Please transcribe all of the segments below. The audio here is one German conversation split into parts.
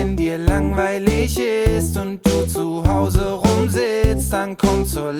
wenn dir langweilig ist und du zu Hause rumsitzt, dann komm zur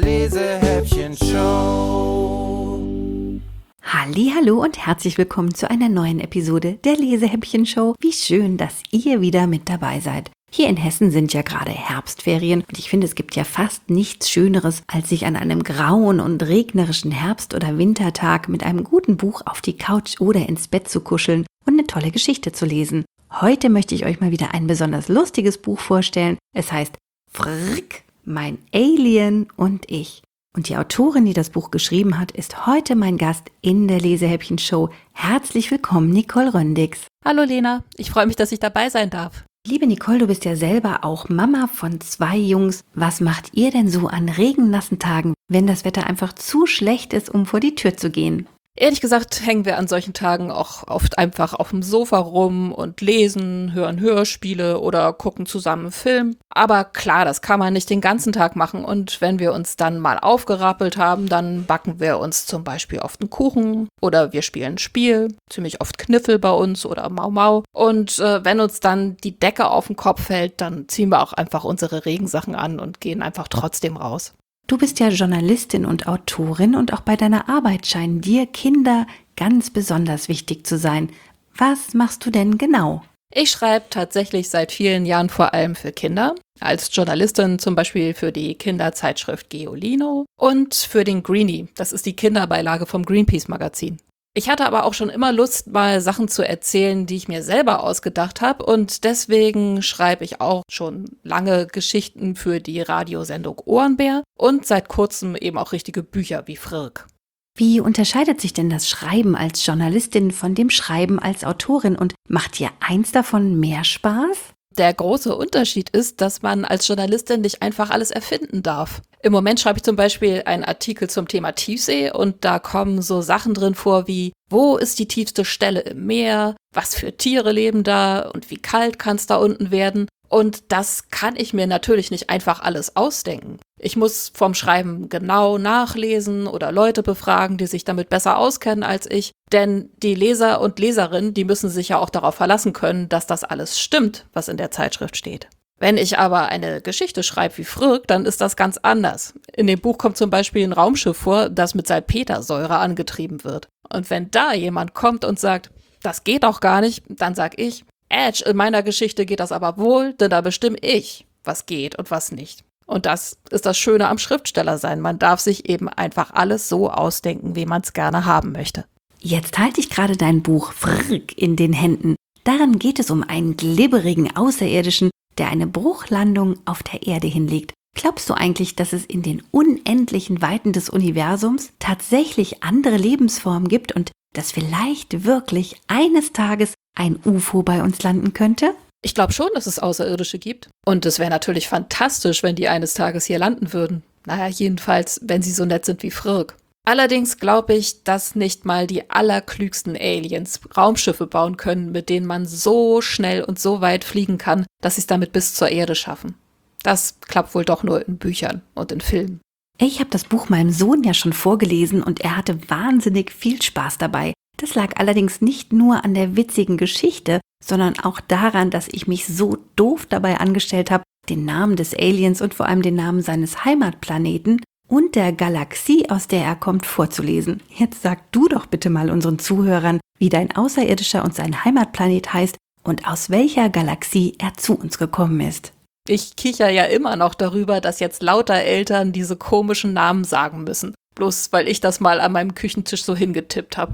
Lesehäppchen-Show. Hallihallo und herzlich willkommen zu einer neuen Episode der Lesehäppchen-Show. Wie schön, dass ihr wieder mit dabei seid. Hier in Hessen sind ja gerade Herbstferien und ich finde, es gibt ja fast nichts Schöneres, als sich an einem grauen und regnerischen Herbst- oder Wintertag mit einem guten Buch auf die Couch oder ins Bett zu kuscheln und eine tolle Geschichte zu lesen. Heute möchte ich euch mal wieder ein besonders lustiges Buch vorstellen. Es heißt Frrrk, mein Alien und ich. Und die Autorin, die das Buch geschrieben hat, ist heute mein Gast in der Lesehäppchen-Show. Herzlich willkommen, Nicole Röndix. Hallo Lena, ich freue mich, dass ich dabei sein darf. Liebe Nicole, du bist ja selber auch Mama von 2 Jungs. Was macht ihr denn so an regennassen Tagen, wenn das Wetter einfach zu schlecht ist, um vor die Tür zu gehen? Ehrlich gesagt hängen wir an solchen Tagen auch oft einfach auf dem Sofa rum und lesen, hören Hörspiele oder gucken zusammen einen Film. Aber klar, das kann man nicht den ganzen Tag machen und wenn wir uns dann mal aufgerappelt haben, dann backen wir uns zum Beispiel oft einen Kuchen oder wir spielen ein Spiel, ziemlich oft Kniffel bei uns oder Mau Mau. Und wenn uns dann die Decke auf den Kopf fällt, dann ziehen wir auch einfach unsere Regensachen an und gehen einfach trotzdem raus. Du bist ja Journalistin und Autorin und auch bei deiner Arbeit scheinen dir Kinder ganz besonders wichtig zu sein. Was machst du denn genau? Ich schreibe tatsächlich seit vielen Jahren vor allem für Kinder. Als Journalistin zum Beispiel für die Kinderzeitschrift Geolino und für den Greenie. Das ist die Kinderbeilage vom Greenpeace-Magazin. Ich hatte aber auch schon immer Lust, mal Sachen zu erzählen, die ich mir selber ausgedacht habe. Und deswegen schreibe ich auch schon lange Geschichten für die Radiosendung Ohrenbär und seit kurzem eben auch richtige Bücher wie Frrrk. Wie unterscheidet sich denn das Schreiben als Journalistin von dem Schreiben als Autorin und macht dir eins davon mehr Spaß? Der große Unterschied ist, dass man als Journalistin nicht einfach alles erfinden darf. Im Moment schreibe ich zum Beispiel einen Artikel zum Thema Tiefsee und da kommen so Sachen drin vor wie, wo ist die tiefste Stelle im Meer, was für Tiere leben da und wie kalt kann es da unten werden. Und das kann ich mir natürlich nicht einfach alles ausdenken. Ich muss vom Schreiben genau nachlesen oder Leute befragen, die sich damit besser auskennen als ich. Denn die Leser und Leserinnen, die müssen sich ja auch darauf verlassen können, dass das alles stimmt, was in der Zeitschrift steht. Wenn ich aber eine Geschichte schreibe wie Frrrk, dann ist das ganz anders. In dem Buch kommt zum Beispiel ein Raumschiff vor, das mit Salpetersäure angetrieben wird. Und wenn da jemand kommt und sagt, das geht doch gar nicht, dann sag ich, in meiner Geschichte geht das aber wohl, denn da bestimme ich, was geht und was nicht. Und das ist das Schöne am Schriftsteller sein. Man darf sich eben einfach alles so ausdenken, wie man es gerne haben möchte. Jetzt halte ich gerade dein Buch Frrrk in den Händen. Darin geht es um einen glibberigen Außerirdischen, der eine Bruchlandung auf der Erde hinlegt. Glaubst du eigentlich, dass es in den unendlichen Weiten des Universums tatsächlich andere Lebensformen gibt und dass vielleicht wirklich eines Tages ein UFO bei uns landen könnte? Ich glaube schon, dass es Außerirdische gibt. Und es wäre natürlich fantastisch, wenn die eines Tages hier landen würden. Naja, jedenfalls, wenn sie so nett sind wie Frrrk. Allerdings glaube ich, dass nicht mal die allerklügsten Aliens Raumschiffe bauen können, mit denen man so schnell und so weit fliegen kann, dass sie es damit bis zur Erde schaffen. Das klappt wohl doch nur in Büchern und in Filmen. Ich habe das Buch meinem Sohn ja schon vorgelesen und er hatte wahnsinnig viel Spaß dabei. Das lag allerdings nicht nur an der witzigen Geschichte, sondern auch daran, dass ich mich so doof dabei angestellt habe, den Namen des Aliens und vor allem den Namen seines Heimatplaneten und der Galaxie, aus der er kommt, vorzulesen. Jetzt sag du doch bitte mal unseren Zuhörern, wie dein Außerirdischer und sein Heimatplanet heißt und aus welcher Galaxie er zu uns gekommen ist. Ich kicher ja immer noch darüber, dass jetzt lauter Eltern diese komischen Namen sagen müssen. Bloß weil ich das mal an meinem Küchentisch so hingetippt habe.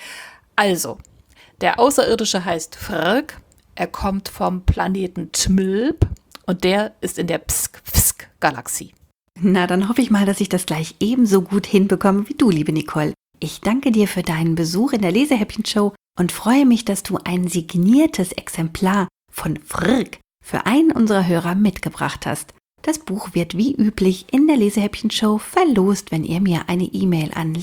Also, der Außerirdische heißt Frrrk, er kommt vom Planeten Tmilp und der ist in der Psk-Psk-Galaxie. Na, dann hoffe ich mal, dass ich das gleich ebenso gut hinbekomme wie du, liebe Nicole. Ich danke dir für deinen Besuch in der Lesehäppchen-Show und freue mich, dass du ein signiertes Exemplar von Frrrk für einen unserer Hörer mitgebracht hast. Das Buch wird wie üblich in der Lesehäppchen-Show verlost, wenn ihr mir eine E-Mail an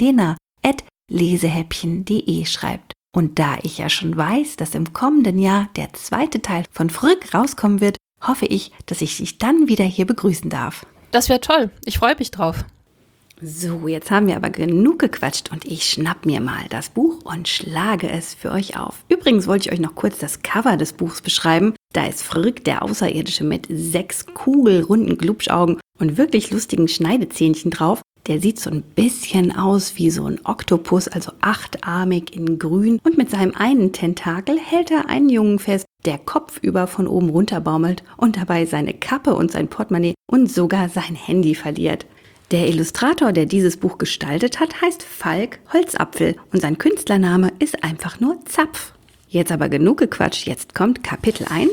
lena@lesehäppchen.de schreibt. Und da ich ja schon weiß, dass im kommenden Jahr der 2. Teil von Frrrk rauskommen wird, hoffe ich, dass ich dich dann wieder hier begrüßen darf. Das wäre toll. Ich freue mich drauf. So, jetzt haben wir aber genug gequatscht und ich schnapp mir mal das Buch und schlage es für euch auf. Übrigens wollte ich euch noch kurz das Cover des Buchs beschreiben. Da ist Frück, der Außerirdische mit 6 kugelrunden Glubschaugen und wirklich lustigen Schneidezähnchen drauf. Der sieht so ein bisschen aus wie so ein Oktopus, also 8-armig in grün. Und mit seinem einen Tentakel hält er einen Jungen fest, der kopfüber von oben runter baumelt und dabei seine Kappe und sein Portemonnaie und sogar sein Handy verliert. Der Illustrator, der dieses Buch gestaltet hat, heißt Falk Holzapfel und sein Künstlername ist einfach nur Zapf. Jetzt aber genug gequatscht, jetzt kommt Kapitel 1.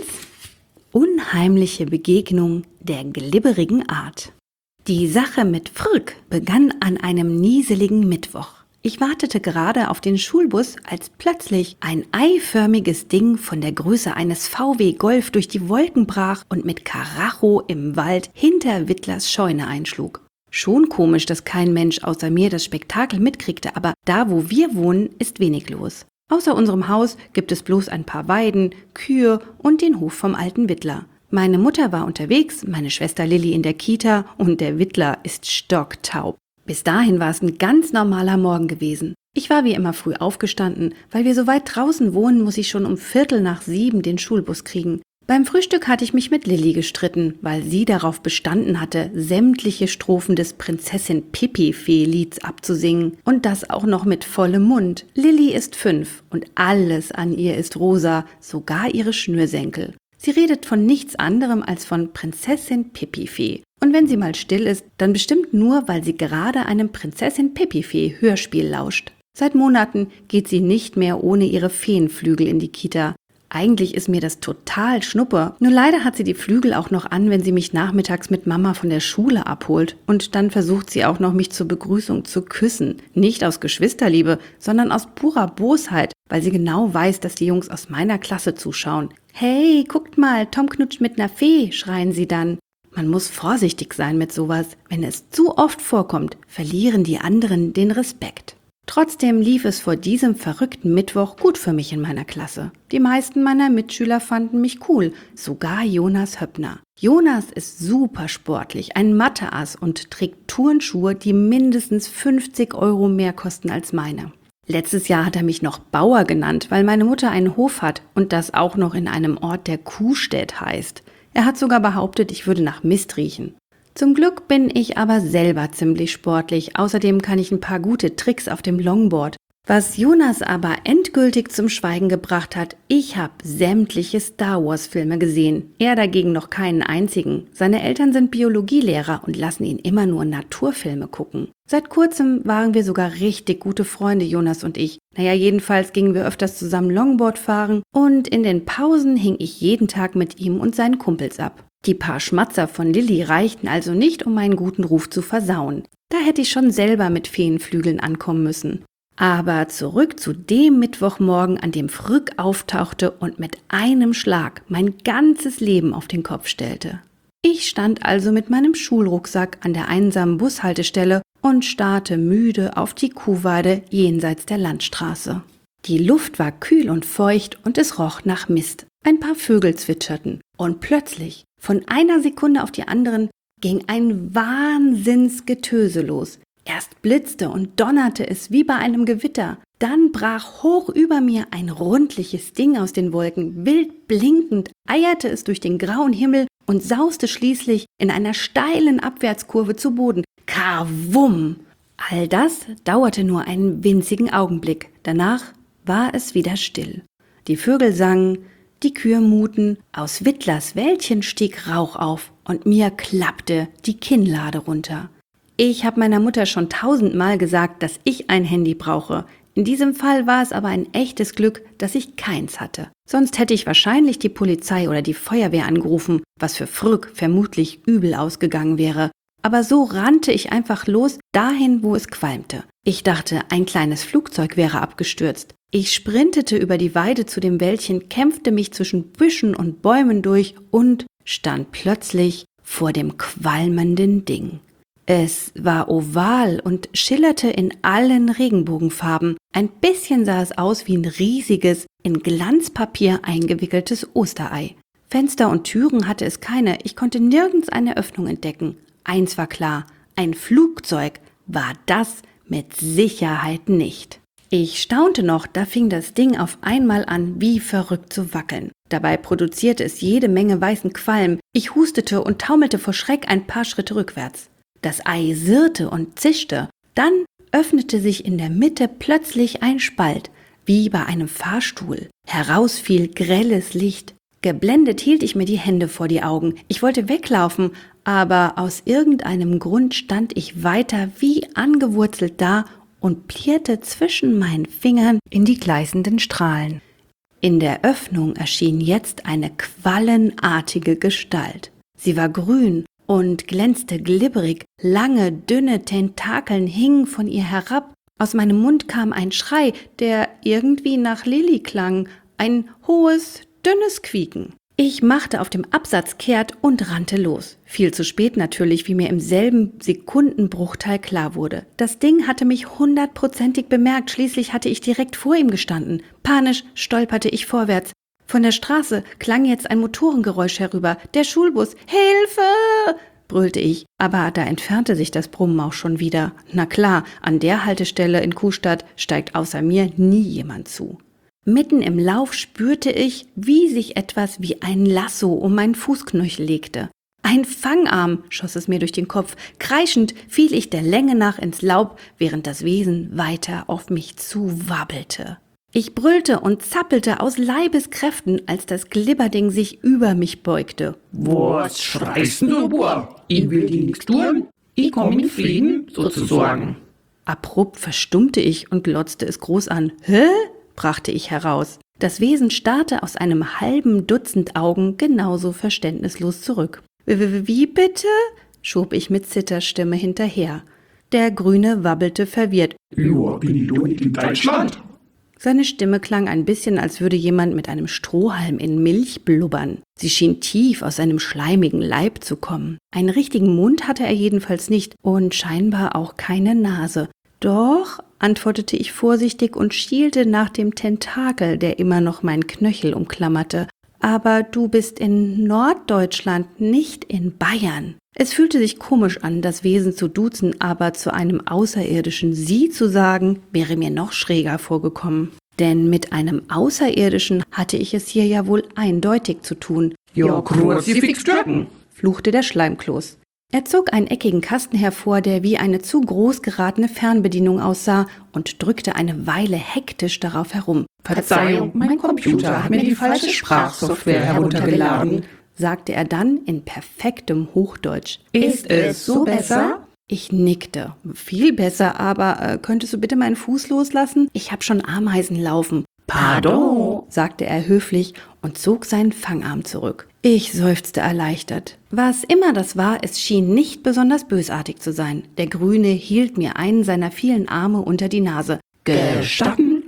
Unheimliche Begegnung der glibberigen Art. Die Sache mit Frück begann an einem nieseligen Mittwoch. Ich wartete gerade auf den Schulbus, als plötzlich ein eiförmiges Ding von der Größe eines VW Golf durch die Wolken brach und mit Karacho im Wald hinter Wittlers Scheune einschlug. Schon komisch, dass kein Mensch außer mir das Spektakel mitkriegte, aber da, wo wir wohnen, ist wenig los. Außer unserem Haus gibt es bloß ein paar Weiden, Kühe und den Hof vom alten Wittler. Meine Mutter war unterwegs, meine Schwester Lilli in der Kita und der Wittler ist stocktaub. Bis dahin war es ein ganz normaler Morgen gewesen. Ich war wie immer früh aufgestanden, weil wir so weit draußen wohnen, muss ich schon um 6:15 den Schulbus kriegen. Beim Frühstück hatte ich mich mit Lilli gestritten, weil sie darauf bestanden hatte, sämtliche Strophen des Prinzessin-Pipi-Fee-Lieds abzusingen und das auch noch mit vollem Mund. Lilli ist 5 und alles an ihr ist rosa, sogar ihre Schnürsenkel. Sie redet von nichts anderem als von Prinzessin-Pipi-Fee. Und wenn sie mal still ist, dann bestimmt nur, weil sie gerade einem Prinzessin-Pipi-Fee-Hörspiel lauscht. Seit Monaten geht sie nicht mehr ohne ihre Feenflügel in die Kita. Eigentlich ist mir das total schnuppe. Nur leider hat sie die Flügel auch noch an, wenn sie mich nachmittags mit Mama von der Schule abholt. Und dann versucht sie auch noch, mich zur Begrüßung zu küssen. Nicht aus Geschwisterliebe, sondern aus purer Bosheit, weil sie genau weiß, dass die Jungs aus meiner Klasse zuschauen. »Hey, guckt mal, Tom knutscht mit einer Fee«, schreien sie dann. Man muss vorsichtig sein mit sowas. Wenn es zu oft vorkommt, verlieren die anderen den Respekt. Trotzdem lief es vor diesem verrückten Mittwoch gut für mich in meiner Klasse. Die meisten meiner Mitschüler fanden mich cool, sogar Jonas Höppner. Jonas ist super sportlich, ein Mathe-Ass und trägt Turnschuhe, die mindestens 50 € mehr kosten als meine. Letztes Jahr hat er mich noch Bauer genannt, weil meine Mutter einen Hof hat und das auch noch in einem Ort, der Kuhstedt heißt. Er hat sogar behauptet, ich würde nach Mist riechen. Zum Glück bin ich aber selber ziemlich sportlich. Außerdem kann ich ein paar gute Tricks auf dem Longboard. Was Jonas aber endgültig zum Schweigen gebracht hat, ich habe sämtliche Star-Wars-Filme gesehen. Er dagegen noch keinen einzigen. Seine Eltern sind Biologielehrer und lassen ihn immer nur Naturfilme gucken. Seit kurzem waren wir sogar richtig gute Freunde, Jonas und ich. Jedenfalls gingen wir öfters zusammen Longboard fahren und in den Pausen hing ich jeden Tag mit ihm und seinen Kumpels ab. Die paar Schmatzer von Lilli reichten also nicht, um meinen guten Ruf zu versauen. Da hätte ich schon selber mit Feenflügeln ankommen müssen. Aber zurück zu dem Mittwochmorgen, an dem Frück auftauchte und mit einem Schlag mein ganzes Leben auf den Kopf stellte. Ich stand also mit meinem Schulrucksack an der einsamen Bushaltestelle und starrte müde auf die Kuhweide jenseits der Landstraße. Die Luft war kühl und feucht und es roch nach Mist. Ein paar Vögel zwitscherten und plötzlich, von einer Sekunde auf die anderen, ging ein Wahnsinnsgetöse los. Erst blitzte und donnerte es wie bei einem Gewitter. Dann brach hoch über mir ein rundliches Ding aus den Wolken. Wild blinkend eierte es durch den grauen Himmel und sauste schließlich in einer steilen Abwärtskurve zu Boden. Kawum! All das dauerte nur einen winzigen Augenblick. Danach war es wieder still. Die Vögel sangen, die Kühe muten, aus Wittlers Wäldchen stieg Rauch auf und mir klappte die Kinnlade runter. Ich habe meiner Mutter schon 1000-mal gesagt, dass ich ein Handy brauche. In diesem Fall war es aber ein echtes Glück, dass ich keins hatte. Sonst hätte ich wahrscheinlich die Polizei oder die Feuerwehr angerufen, was für Frück vermutlich übel ausgegangen wäre. Aber so rannte ich einfach los, dahin, wo es qualmte. Ich dachte, ein kleines Flugzeug wäre abgestürzt. Ich sprintete über die Weide zu dem Wäldchen, kämpfte mich zwischen Büschen und Bäumen durch und stand plötzlich vor dem qualmenden Ding. Es war oval und schillerte in allen Regenbogenfarben. Ein bisschen sah es aus wie ein riesiges, in Glanzpapier eingewickeltes Osterei. Fenster und Türen hatte es keine, ich konnte nirgends eine Öffnung entdecken. Eins war klar, ein Flugzeug war das mit Sicherheit nicht. Ich staunte noch, da fing das Ding auf einmal an, wie verrückt zu wackeln. Dabei produzierte es jede Menge weißen Qualm. Ich hustete und taumelte vor Schreck ein paar Schritte rückwärts. Das Ei sirrte und zischte. Dann öffnete sich in der Mitte plötzlich ein Spalt, wie bei einem Fahrstuhl. Heraus fiel grelles Licht. Geblendet hielt ich mir die Hände vor die Augen. Ich wollte weglaufen, aber aus irgendeinem Grund stand ich weiter wie angewurzelt da und plierte zwischen meinen Fingern in die gleißenden Strahlen. In der Öffnung erschien jetzt eine quallenartige Gestalt. Sie war grün und glänzte glibberig, lange, dünne Tentakeln hingen von ihr herab. Aus meinem Mund kam ein Schrei, der irgendwie nach Lilli klang, ein hohes, dünnes Quieken. Ich machte auf dem Absatz kehrt und rannte los. Viel zu spät natürlich, wie mir im selben Sekundenbruchteil klar wurde. Das Ding hatte mich 100%ig bemerkt, schließlich hatte ich direkt vor ihm gestanden. Panisch stolperte ich vorwärts. Von der Straße klang jetzt ein Motorengeräusch herüber. Der Schulbus. Hilfe! Brüllte ich, aber da entfernte sich das Brummen auch schon wieder. Na klar, an der Haltestelle in Kuhstadt steigt außer mir nie jemand zu. Mitten im Lauf spürte ich, wie sich etwas wie ein Lasso um meinen Fußknöchel legte. Ein Fangarm schoss es mir durch den Kopf. Kreischend fiel ich der Länge nach ins Laub, während das Wesen weiter auf mich zuwabbelte. Ich brüllte und zappelte aus Leibeskräften, als das Glibberding sich über mich beugte. Was schreist du, Bub? Ich will dir nichts tun. Ich komm in Frieden, sozusagen. Abrupt verstummte ich und glotzte es groß an. Hä? Brachte ich heraus. Das Wesen starrte aus einem halben Dutzend Augen genauso verständnislos zurück. Wie bitte? Schob ich mit Zitterstimme hinterher. Der Grüne wabbelte verwirrt. Ja, bin ich doch nicht in Deutschland? Seine Stimme klang ein bisschen, als würde jemand mit einem Strohhalm in Milch blubbern. Sie schien tief aus seinem schleimigen Leib zu kommen. Einen richtigen Mund hatte er jedenfalls nicht und scheinbar auch keine Nase. Doch, antwortete ich vorsichtig und schielte nach dem Tentakel, der immer noch meinen Knöchel umklammerte. Aber du bist in Norddeutschland, nicht in Bayern. Es fühlte sich komisch an, das Wesen zu duzen, aber zu einem Außerirdischen Sie zu sagen, wäre mir noch schräger vorgekommen. Denn mit einem Außerirdischen hatte ich es hier ja wohl eindeutig zu tun. Ja, Kruzifix drücken, fluchte der Schleimkloß. Er zog einen eckigen Kasten hervor, der wie eine zu groß geratene Fernbedienung aussah, und drückte eine Weile hektisch darauf herum. Verzeihung, mein Computer hat mir die falsche Sprachsoftware heruntergeladen, sagte er dann in perfektem Hochdeutsch. Ist es so besser? Ich nickte. Viel besser, aber könntest du bitte meinen Fuß loslassen? Ich hab schon Ameisen laufen. Pardon, sagte er höflich und zog seinen Fangarm zurück. Ich seufzte erleichtert. Was immer das war, es schien nicht besonders bösartig zu sein. Der Grüne hielt mir einen seiner vielen Arme unter die Nase. Gestatten?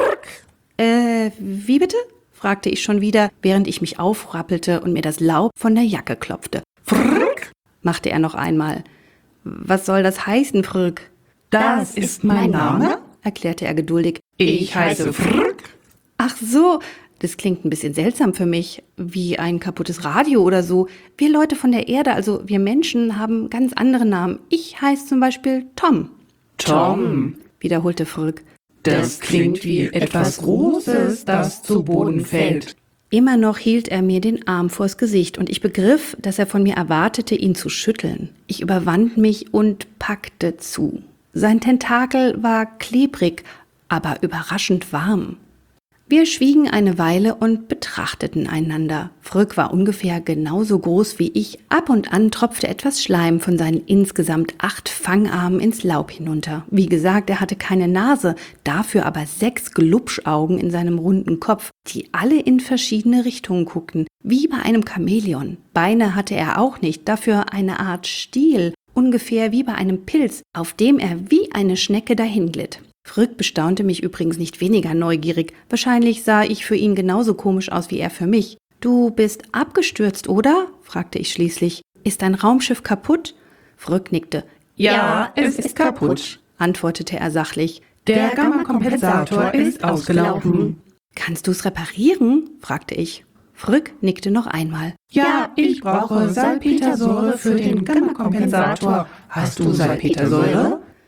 Wie bitte? Fragte ich schon wieder, während ich mich aufrappelte und mir das Laub von der Jacke klopfte. Frrk, machte er noch einmal. Was soll das heißen, Frrk? das ist mein Name? Erklärte er geduldig. Ich heiße Frrk. Ach so, das klingt ein bisschen seltsam für mich, wie ein kaputtes Radio oder so. Wir Leute von der Erde, also wir Menschen, haben ganz andere Namen. Ich heiße zum Beispiel Tom. Tom, Wiederholte Frrk. das klingt wie etwas Großes, das zu Boden fällt. Immer noch hielt er mir den Arm vors Gesicht und ich begriff, dass er von mir erwartete, ihn zu schütteln. Ich überwand mich und packte zu. Sein Tentakel war klebrig, aber überraschend warm. Wir schwiegen eine Weile und betrachteten einander. Frrk war ungefähr genauso groß wie ich. Ab und an tropfte etwas Schleim von seinen insgesamt 8 Fangarmen ins Laub hinunter. Wie gesagt, er hatte keine Nase, dafür aber 6 Glubschaugen in seinem runden Kopf, die alle in verschiedene Richtungen guckten, wie bei einem Chamäleon. Beine hatte er auch nicht, dafür eine Art Stiel, ungefähr wie bei einem Pilz, auf dem er wie eine Schnecke dahinglitt. Frrk bestaunte mich übrigens nicht weniger neugierig. Wahrscheinlich sah ich für ihn genauso komisch aus wie er für mich. »Du bist abgestürzt, oder?« fragte ich schließlich. »Ist dein Raumschiff kaputt?« Frrk nickte. Ja, es ist kaputt, antwortete er sachlich. Der Gamma-Kompensator ist ausgelaufen. »Kannst du's reparieren?« fragte ich. Frrk nickte noch einmal. Ja, ich brauche Salpetersäure für den Gamma-Kompensator. Hast du Salpetersäure?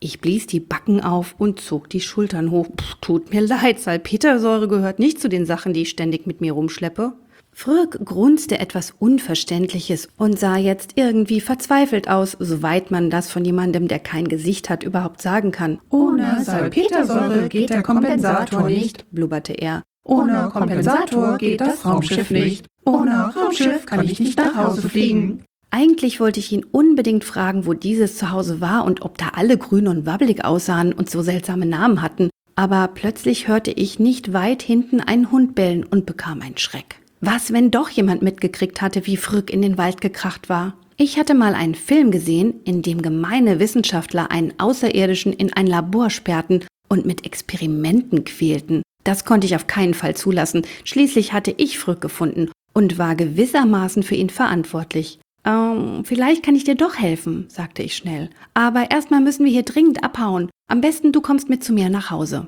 Ich blies die Backen auf und zog die Schultern hoch. Tut mir leid, Salpetersäure gehört nicht zu den Sachen, die ich ständig mit mir rumschleppe. Fröck grunzte etwas Unverständliches und sah jetzt irgendwie verzweifelt aus, soweit man das von jemandem, der kein Gesicht hat, überhaupt sagen kann. Ohne Salpetersäure geht der Kompensator nicht, blubberte er. Ohne Kompensator geht das Raumschiff nicht. Ohne Raumschiff kann ich nicht nach Hause fliegen. Eigentlich wollte ich ihn unbedingt fragen, wo dieses Zuhause war und ob da alle grün und wabbelig aussahen und so seltsame Namen hatten. Aber plötzlich hörte ich nicht weit hinten einen Hund bellen und bekam einen Schreck. Was, wenn doch jemand mitgekriegt hatte, wie Fröck in den Wald gekracht war? Ich hatte mal einen Film gesehen, in dem gemeine Wissenschaftler einen Außerirdischen in ein Labor sperrten und mit Experimenten quälten. Das konnte ich auf keinen Fall zulassen. Schließlich hatte ich Fröck gefunden und war gewissermaßen für ihn verantwortlich. Vielleicht kann ich dir doch helfen, sagte ich schnell. Aber erstmal müssen wir hier dringend abhauen. Am besten du kommst mit zu mir nach Hause.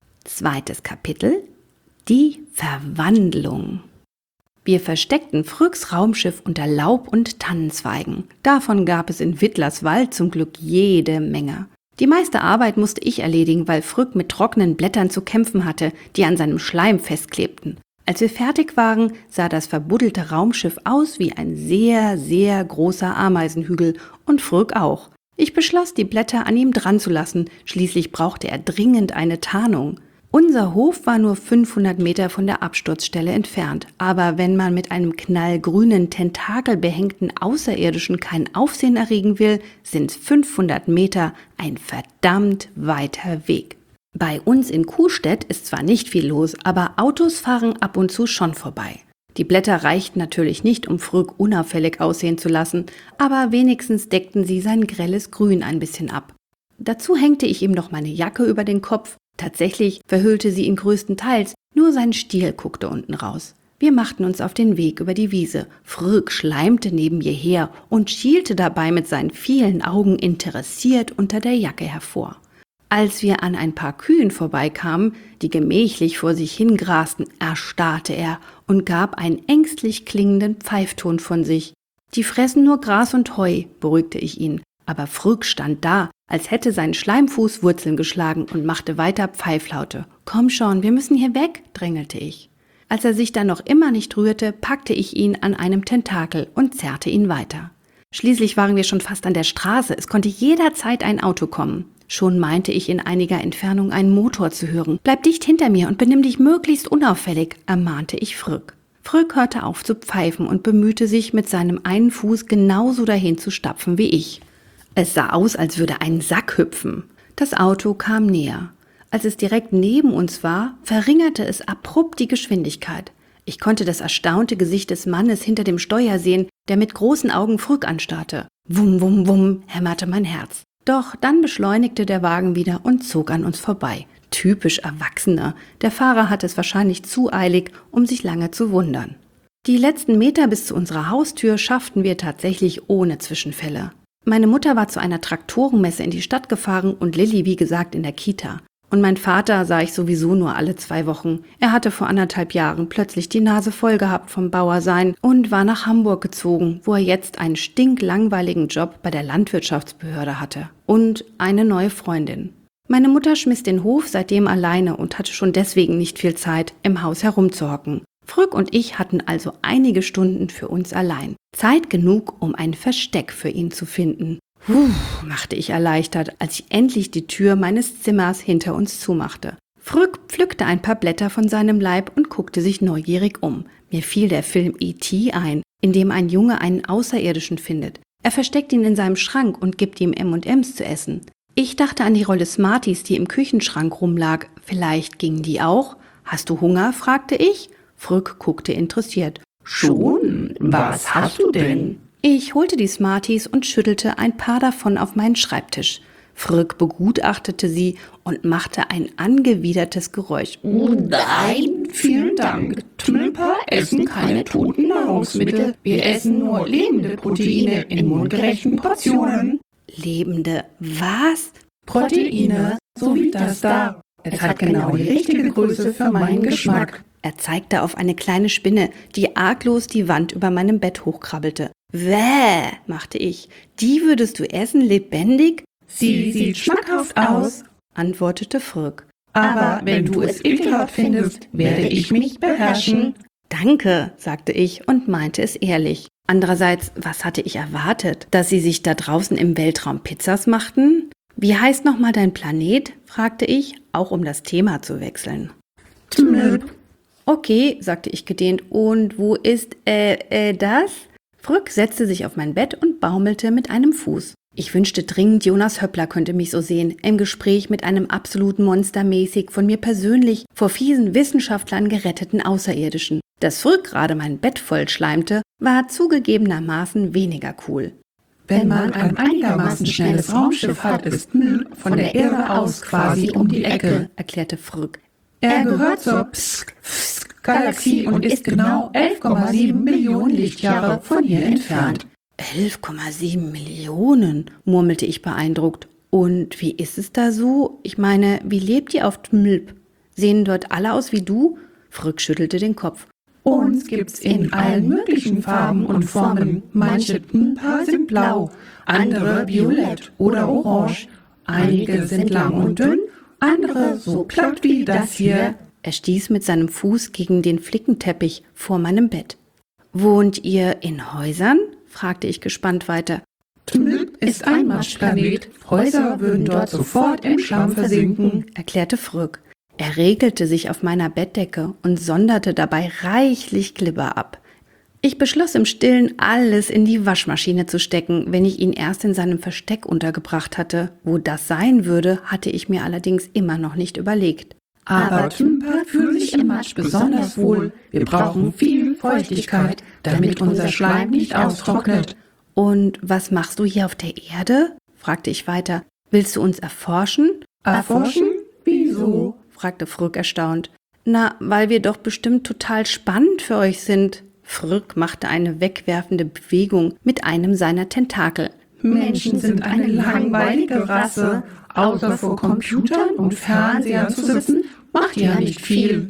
2. Kapitel: Die Verwandlung. Wir versteckten Fröcks Raumschiff unter Laub und Tannenzweigen. Davon gab es in Wittlers Wald zum Glück jede Menge. Die meiste Arbeit musste ich erledigen, weil Fröck mit trockenen Blättern zu kämpfen hatte, die an seinem Schleim festklebten. Als wir fertig waren, sah das verbuddelte Raumschiff aus wie ein sehr, sehr großer Ameisenhügel und Fröck auch. Ich beschloss, die Blätter an ihm dran zu lassen, schließlich brauchte er dringend eine Tarnung. Unser Hof war nur 500 Meter von der Absturzstelle entfernt, aber wenn man mit einem knallgrünen, tentakelbehängten Außerirdischen kein Aufsehen erregen will, sind 500 Meter ein verdammt weiter Weg. Bei uns in Kuhstedt ist zwar nicht viel los, aber Autos fahren ab und zu schon vorbei. Die Blätter reichten natürlich nicht, um Fröck unauffällig aussehen zu lassen, aber wenigstens deckten sie sein grelles Grün ein bisschen ab. Dazu hängte ich ihm noch meine Jacke über den Kopf. Tatsächlich verhüllte sie ihn größtenteils, nur sein Stiel guckte unten raus. Wir machten uns auf den Weg über die Wiese. Fröck schleimte neben mir her und schielte dabei mit seinen vielen Augen interessiert unter der Jacke hervor. Als wir an ein paar Kühen vorbeikamen, die gemächlich vor sich hingrasten, erstarrte er und gab einen ängstlich klingenden Pfeifton von sich. Die fressen nur Gras und Heu, beruhigte ich ihn. Aber Fröck stand da, als hätte sein Schleimfuß Wurzeln geschlagen und machte weiter Pfeiflaute. »Komm schon, wir müssen hier weg«, drängelte ich. Als er sich dann noch immer nicht rührte, packte ich ihn an einem Tentakel und zerrte ihn weiter. Schließlich waren wir schon fast an der Straße, es konnte jederzeit ein Auto kommen. Schon meinte ich in einiger Entfernung einen Motor zu hören. »Bleib dicht hinter mir und benimm dich möglichst unauffällig«, ermahnte ich Fröck. Fröck hörte auf zu pfeifen und bemühte sich, mit seinem einen Fuß genauso dahin zu stapfen wie ich. Es sah aus, als würde ein Sack hüpfen. Das Auto kam näher. Als es direkt neben uns war, verringerte es abrupt die Geschwindigkeit. Ich konnte das erstaunte Gesicht des Mannes hinter dem Steuer sehen, der mit großen Augen Fröck anstarrte. Wum, wum, wum, hämmerte mein Herz. Doch dann beschleunigte der Wagen wieder und zog an uns vorbei. Typisch Erwachsener. Der Fahrer hatte es wahrscheinlich zu eilig, um sich lange zu wundern. Die letzten Meter bis zu unserer Haustür schafften wir tatsächlich ohne Zwischenfälle. Meine Mutter war zu einer Traktorenmesse in die Stadt gefahren und Lilli, wie gesagt, in der Kita. Und mein Vater sah ich sowieso nur alle 2 Wochen. Er hatte vor 1,5 Jahren plötzlich die Nase voll gehabt vom Bauersein und war nach Hamburg gezogen, wo er jetzt einen stinklangweiligen Job bei der Landwirtschaftsbehörde hatte. Und eine neue Freundin. Meine Mutter schmiss den Hof seitdem alleine und hatte schon deswegen nicht viel Zeit, im Haus herumzuhocken. Fröck und ich hatten also einige Stunden für uns allein. Zeit genug, um ein Versteck für ihn zu finden. Machte ich erleichtert, als ich endlich die Tür meines Zimmers hinter uns zumachte. Fröck pflückte ein paar Blätter von seinem Leib und guckte sich neugierig um. Mir fiel der Film E.T. ein, in dem ein Junge einen Außerirdischen findet. Er versteckt ihn in seinem Schrank und gibt ihm M&M's zu essen. Ich dachte an die Rolle Smarties, die im Küchenschrank rumlag. Vielleicht gingen die auch? »Hast du Hunger?« fragte ich. Fröck guckte interessiert. »Schon? Was hast du denn?« Ich holte die Smarties und schüttelte ein paar davon auf meinen Schreibtisch. Fröck begutachtete sie und machte ein angewidertes Geräusch. Nein, vielen Dank. Tülper essen keine toten Nahrungsmittel. Wir essen nur lebende Proteine in mundgerechten Portionen. Lebende was? Proteine, so wie das da. Es hat genau die richtige Größe für meinen Geschmack. Er zeigte auf eine kleine Spinne, die arglos die Wand über meinem Bett hochkrabbelte. »Wäh«, machte ich, »die würdest du essen, lebendig?« Sie sieht schmackhaft aus, antwortete Frück. aber wenn du es ekelhaft findest, werde ich mich beherrschen. Danke, sagte ich und meinte es ehrlich. Andererseits, was hatte ich erwartet? Dass sie sich da draußen im Weltraum Pizzas machten? Wie heißt nochmal dein Planet? Fragte ich, auch um das Thema zu wechseln. Tmlp. Okay, sagte ich gedehnt. Und wo ist, das? Frück setzte sich auf mein Bett und baumelte mit einem Fuß. Ich wünschte dringend, Jonas Höppler könnte mich so sehen, im Gespräch mit einem absoluten monstermäßig von mir persönlich vor fiesen Wissenschaftlern geretteten Außerirdischen. Dass Frück gerade mein Bett vollschleimte, war zugegebenermaßen weniger cool. Wenn man ein einigermaßen schnelles Raumschiff hat, ist Tmlp von der Erde aus quasi um die Ecke, erklärte Frück. Er gehört zur Galaxie und ist genau 11,7 Millionen Lichtjahre von hier entfernt. 11,7 Millionen, murmelte ich beeindruckt. Und wie ist es da so? Ich meine, wie lebt ihr auf Tmlp? Sehen dort alle aus wie du? Frück schüttelte den Kopf. Uns gibt's in allen möglichen Farben und Formen. Manche Tmlper sind blau, andere violett oder orange. Einige sind lang und dünn, andere so platt wie das hier. Er stieß mit seinem Fuß gegen den Flickenteppich vor meinem Bett. Wohnt ihr in Häusern? Fragte ich gespannt weiter. Tmlp ist ein Matschplanet. Häuser würden dort sofort im Schlamm versinken, erklärte Frück. Er regelte sich auf meiner Bettdecke und sonderte dabei reichlich Glibber ab. Ich beschloss im Stillen, alles in die Waschmaschine zu stecken, wenn ich ihn erst in seinem Versteck untergebracht hatte. Wo das sein würde, hatte ich mir allerdings immer noch nicht überlegt. Aber Tmlper fühlen sich im Matsch besonders wohl. Wir brauchen viel Feuchtigkeit, damit unser Schleim nicht austrocknet. Und was machst du hier auf der Erde? Fragte ich weiter. Willst du uns erforschen? Erforschen? Wieso? Fragte Frück erstaunt. Na, weil wir doch bestimmt total spannend für euch sind. Frück machte eine wegwerfende Bewegung mit einem seiner Tentakel. Menschen sind eine langweilige Rasse. Außer vor Computern und Fernsehern zu sitzen, macht ja nicht viel.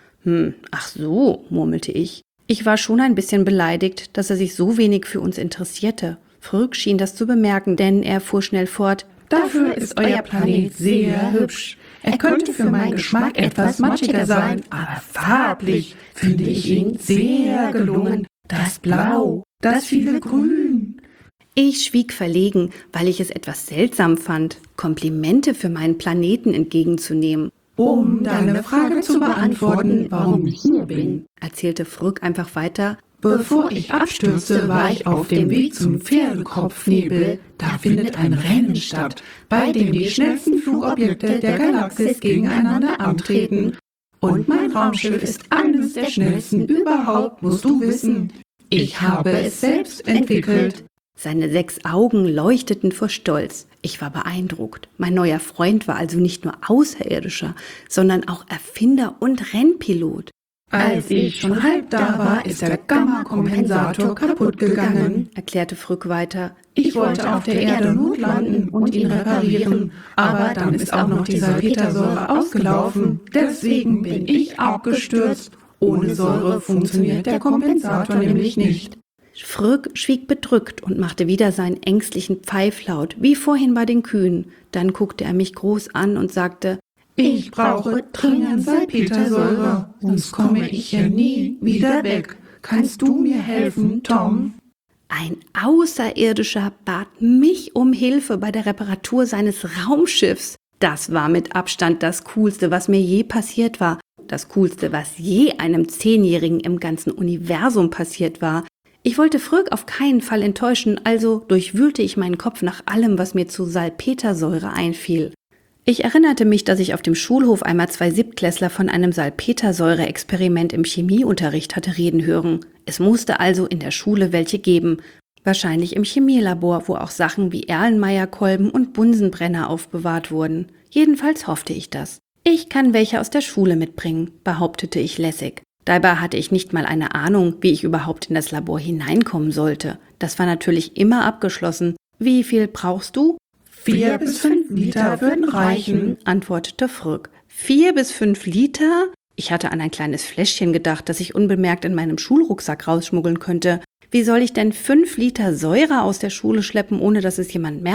Ach so, murmelte ich. Ich war schon ein bisschen beleidigt, dass er sich so wenig für uns interessierte. Frück schien das zu bemerken, denn er fuhr schnell fort. Dafür ist euer Planet sehr hübsch. Er könnte für meinen Geschmack etwas matschiger sein, aber farblich finde ich ihn sehr gelungen. Das Blau, das viele Grün. Ich schwieg verlegen, weil ich es etwas seltsam fand, Komplimente für meinen Planeten entgegenzunehmen. Um deine Frage zu beantworten, warum ich hier bin, erzählte Frück einfach weiter. Bevor ich abstürzte, war ich auf dem Weg zum Pferdekopfnebel. Da findet ein Rennen statt, bei dem die schnellsten Flugobjekte der Galaxis gegeneinander antreten. Und mein Raumschiff ist eines der schnellsten überhaupt, musst du wissen. Ich habe es selbst entwickelt. Seine 6 Augen leuchteten vor Stolz. Ich war beeindruckt. Mein neuer Freund war also nicht nur Außerirdischer, sondern auch Erfinder und Rennpilot. Als ich schon halb da war, ist der Gamma-Kompensator kaputt gegangen, erklärte Frück weiter. Ich wollte auf der Erde notlanden und ihn reparieren, aber dann ist auch noch die Salpetersäure ausgelaufen. Deswegen bin ich abgestürzt. Ohne Säure funktioniert der Kompensator nämlich nicht. Frück schwieg bedrückt und machte wieder seinen ängstlichen Pfeiflaut, wie vorhin bei den Kühen. Dann guckte er mich groß an und sagte, ich brauche dringend Salpetersäure, sonst komme ich hier nie wieder weg. Kannst du mir helfen, Tom? Ein Außerirdischer bat mich um Hilfe bei der Reparatur seines Raumschiffs. Das war mit Abstand das Coolste, was mir je passiert war. Das Coolste, was je einem 10-Jährigen im ganzen Universum passiert war. Ich wollte Frück auf keinen Fall enttäuschen, also durchwühlte ich meinen Kopf nach allem, was mir zu Salpetersäure einfiel. Ich erinnerte mich, dass ich auf dem Schulhof einmal 2 Siebtklässler von einem Salpetersäure-Experiment im Chemieunterricht hatte reden hören. Es musste also in der Schule welche geben. Wahrscheinlich im Chemielabor, wo auch Sachen wie Erlenmeyer-Kolben und Bunsenbrenner aufbewahrt wurden. Jedenfalls hoffte ich das. Ich kann welche aus der Schule mitbringen, behauptete ich lässig. Dabei hatte ich nicht mal eine Ahnung, wie ich überhaupt in das Labor hineinkommen sollte. Das war natürlich immer abgeschlossen. Wie viel brauchst du? 4 bis 5 Liter würden reichen, antwortete Frück. 4 bis 5 Liter? Ich hatte an ein kleines Fläschchen gedacht, das ich unbemerkt in meinem Schulrucksack rausschmuggeln könnte. Wie soll ich denn 5 Liter Säure aus der Schule schleppen, ohne dass es jemand merkt?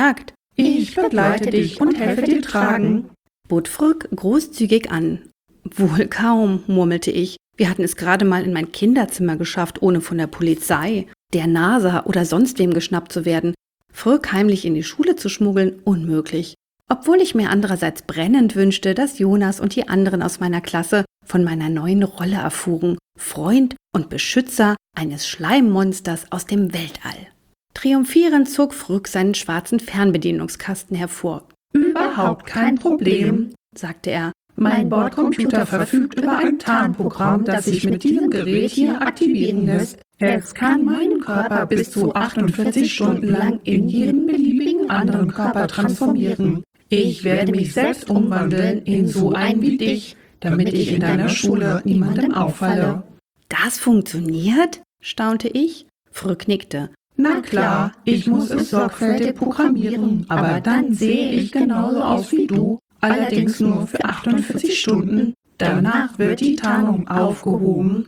Ich begleite dich und helfe dir tragen, bot Frück großzügig an. Wohl kaum, murmelte ich. Wir hatten es gerade mal in mein Kinderzimmer geschafft, ohne von der Polizei, der NASA oder sonst wem geschnappt zu werden. Frück heimlich in die Schule zu schmuggeln, unmöglich. Obwohl ich mir andererseits brennend wünschte, dass Jonas und die anderen aus meiner Klasse von meiner neuen Rolle erfuhren, Freund und Beschützer eines Schleimmonsters aus dem Weltall. Triumphierend zog Frück seinen schwarzen Fernbedienungskasten hervor. Überhaupt kein Problem, sagte er. Mein Bordcomputer verfügt über ein Tarnprogramm, das sich mit diesem Gerät hier aktivieren lässt. Es kann meinen Körper bis zu 48 Stunden lang in jeden beliebigen anderen Körper transformieren. Ich werde mich selbst umwandeln in so einen wie dich, damit ich in deiner Schule niemandem auffalle. Das funktioniert? Staunte ich. Frück nickte. Na klar, ich muss es sorgfältig programmieren, aber dann sehe ich genauso aus wie du, allerdings nur für 48 Stunden. Danach wird die Tarnung aufgehoben.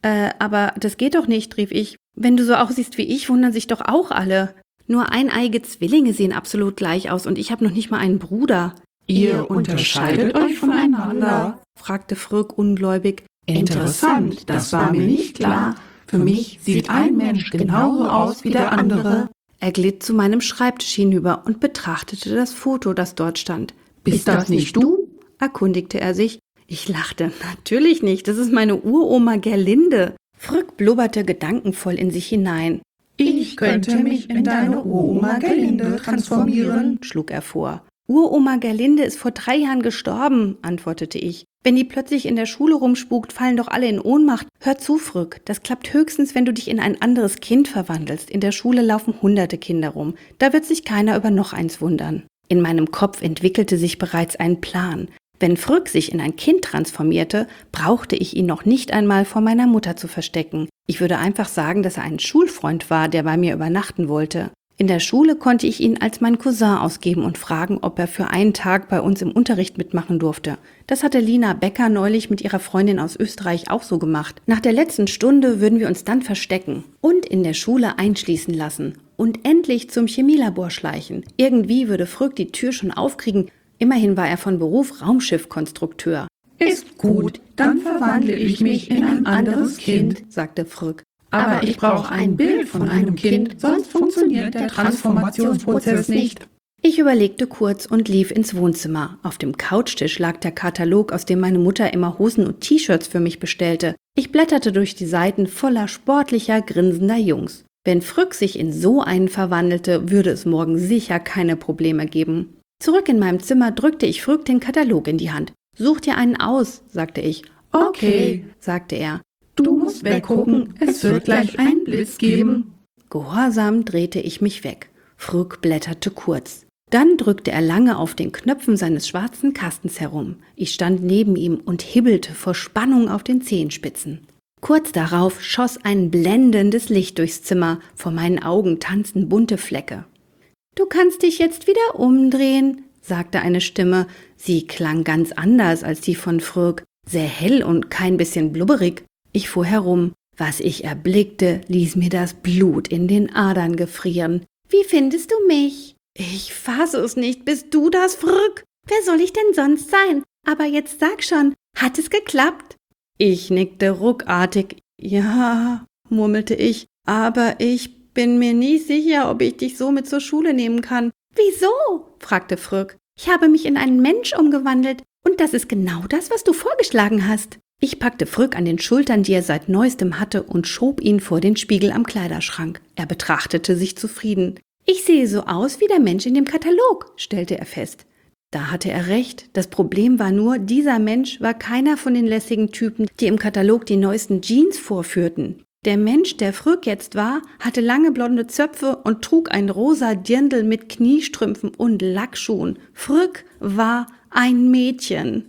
Aber das geht doch nicht, rief ich. Wenn du so aussiehst wie ich, wundern sich doch auch alle. Nur eineige Zwillinge sehen absolut gleich aus und ich habe noch nicht mal einen Bruder. Ihr unterscheidet euch voneinander? Fragte Frück ungläubig. Interessant, das war mir nicht klar. Für mich sieht ein Mensch genauso aus wie der andere. Er glitt zu meinem Schreibtisch hinüber und betrachtete das Foto, das dort stand. Bist das nicht du? Erkundigte er sich. Ich lachte. Natürlich nicht, das ist meine Uroma Gerlinde. Frück blubberte gedankenvoll in sich hinein. Ich könnte mich in deine Uroma Gerlinde transformieren, schlug er vor. Uroma Gerlinde ist vor 3 Jahren gestorben, antwortete ich. Wenn die plötzlich in der Schule rumspukt, fallen doch alle in Ohnmacht. Hör zu, Frück, das klappt höchstens, wenn du dich in ein anderes Kind verwandelst. In der Schule laufen hunderte Kinder rum. Da wird sich keiner über noch eins wundern. In meinem Kopf entwickelte sich bereits ein Plan. Wenn Frück sich in ein Kind transformierte, brauchte ich ihn noch nicht einmal vor meiner Mutter zu verstecken. Ich würde einfach sagen, dass er ein Schulfreund war, der bei mir übernachten wollte. In der Schule konnte ich ihn als mein Cousin ausgeben und fragen, ob er für einen Tag bei uns im Unterricht mitmachen durfte. Das hatte Lina Becker neulich mit ihrer Freundin aus Österreich auch so gemacht. Nach der letzten Stunde würden wir uns dann verstecken und in der Schule einschließen lassen und endlich zum Chemielabor schleichen. Irgendwie würde Frück die Tür schon aufkriegen. Immerhin war er von Beruf Raumschiffkonstrukteur. Ist gut, dann verwandle ich mich in ein anderes Kind, sagte Frück. Aber ich brauche ein Bild von einem Kind, sonst funktioniert der Transformationsprozess nicht. Ich überlegte kurz und lief ins Wohnzimmer. Auf dem Couchtisch lag der Katalog, aus dem meine Mutter immer Hosen und T-Shirts für mich bestellte. Ich blätterte durch die Seiten voller sportlicher, grinsender Jungs. Wenn Frück sich in so einen verwandelte, würde es morgen sicher keine Probleme geben. Zurück in meinem Zimmer drückte ich Frück den Katalog in die Hand. Such dir einen aus, sagte ich. Okay, sagte er. Du musst weggucken, es wird gleich einen Blitz geben. Gehorsam drehte ich mich weg. Frück blätterte kurz. Dann drückte er lange auf den Knöpfen seines schwarzen Kastens herum. Ich stand neben ihm und hibbelte vor Spannung auf den Zehenspitzen. Kurz darauf schoss ein blendendes Licht durchs Zimmer. Vor meinen Augen tanzten bunte Flecke. »Du kannst dich jetzt wieder umdrehen«, sagte eine Stimme. Sie klang ganz anders als die von Frück, sehr hell und kein bisschen blubberig. Ich fuhr herum. Was ich erblickte, ließ mir das Blut in den Adern gefrieren. »Wie findest du mich?« »Ich fasse es nicht. Bist du das, Frück?« »Wer soll ich denn sonst sein? Aber jetzt sag schon, hat es geklappt?« Ich nickte ruckartig. »Ja«, murmelte ich, »aber ich bin mir nicht sicher, ob ich dich so mit zur Schule nehmen kann.« »Wieso?« fragte Frück. »Ich habe mich in einen Mensch umgewandelt und das ist genau das, was du vorgeschlagen hast.« Ich packte Frück an den Schultern, die er seit Neuestem hatte, und schob ihn vor den Spiegel am Kleiderschrank. Er betrachtete sich zufrieden. »Ich sehe so aus wie der Mensch in dem Katalog«, stellte er fest. Da hatte er recht. Das Problem war nur, dieser Mensch war keiner von den lässigen Typen, die im Katalog die neuesten Jeans vorführten. Der Mensch, der Frück jetzt war, hatte lange blonde Zöpfe und trug ein rosa Dirndl mit Kniestrümpfen und Lackschuhen. Frück war ein Mädchen.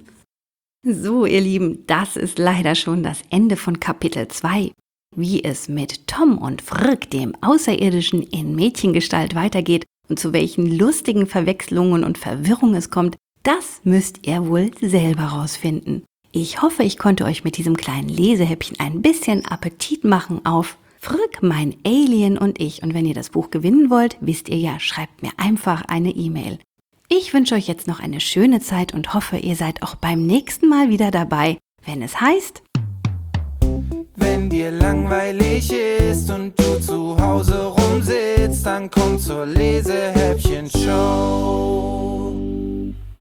So, ihr Lieben, das ist leider schon das Ende von Kapitel 2. Wie es mit Tom und Frück, dem Außerirdischen, in Mädchengestalt weitergeht und zu welchen lustigen Verwechslungen und Verwirrungen es kommt, das müsst ihr wohl selber rausfinden. Ich hoffe, ich konnte euch mit diesem kleinen Lesehäppchen ein bisschen Appetit machen auf Frück, mein Alien und ich. Und wenn ihr das Buch gewinnen wollt, wisst ihr ja, schreibt mir einfach eine E-Mail. Ich wünsche euch jetzt noch eine schöne Zeit und hoffe, ihr seid auch beim nächsten Mal wieder dabei, wenn es heißt: Wenn dir langweilig ist und du zu Hause rumsitzt, dann komm zur Lesehäppchen-Show.